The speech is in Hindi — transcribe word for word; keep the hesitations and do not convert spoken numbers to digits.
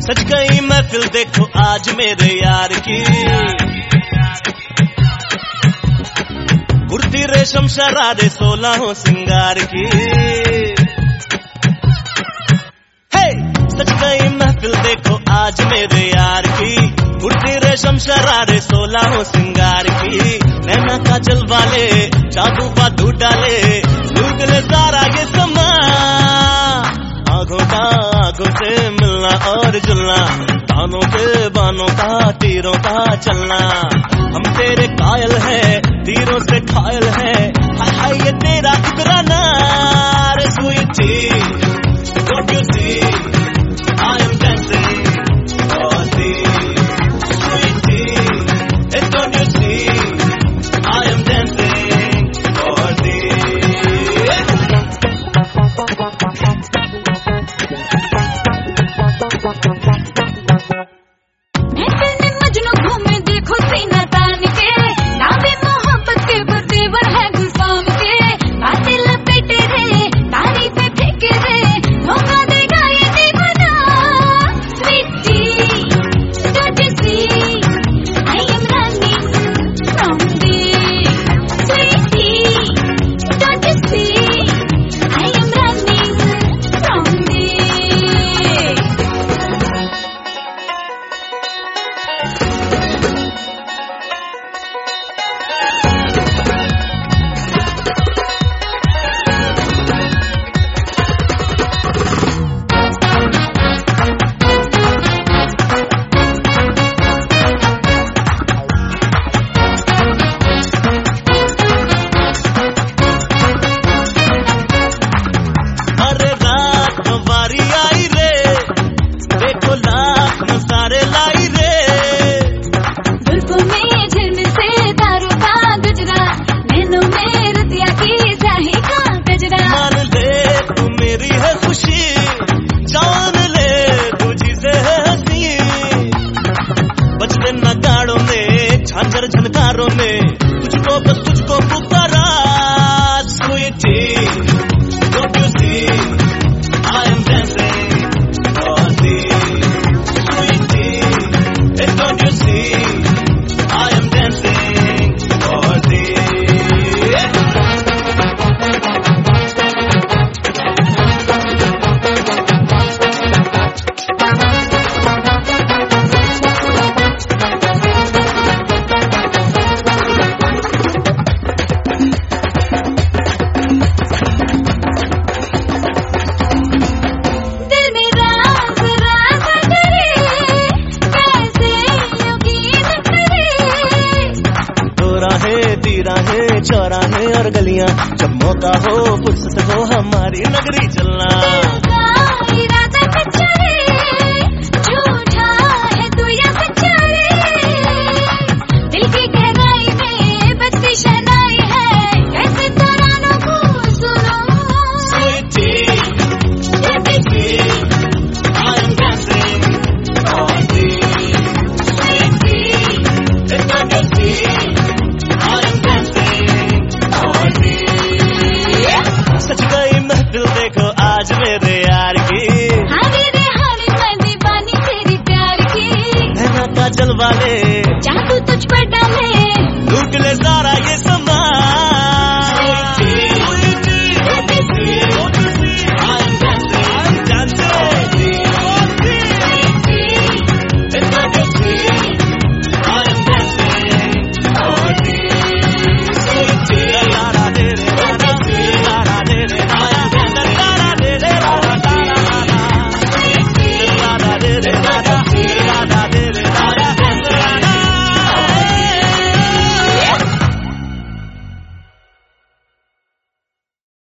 सज गई महफिल देखो आज मेरे यार की, कुर्ती रेशम शरारे सोलहों सिंगार की। हे सज गई महफिल देखो आज मेरे यार की, कुर्ती रेशम शरारे सोलहों सिंगार की। नैना काजल वाले जादू पादू डाले, लूट ले सारा ये समा। आंखों का आंखों से मिलना और जुलना, बानों पे बानों का तीरों का चलना। हम तेरे कायल हैं, तीरों से घायल हैं, हाय हाय ये तेरा ठुकराना। रे Sweety, don't you see, I am dancing for thee. Sweetie, don't you see, I am dancing for thee. झांझर झनकारों में तुझको बस तुझको पुकारा। Sweety, don't you see, I am dancing for thee. Sweetie, don't you see, I am dancing for thee. राहें चौराहे और गलियां, जब मौका हो फुर्सत हो हमारी नगरी चलना। इरादा कच्चा है, झूठा है तू या सच्चा है, दिल की गहराई में बजती शहनाई है, कैसे तरानों को सुनो। Sweetie, don't you see, I am dancing for thee. Sweetie, don't you see, सच गई महफिल देखो आज मेरे यार की, हानी रे हानी मैं दीवानी तेरी प्यार की। नैना काजल वाले जादू तुझ पर डाले,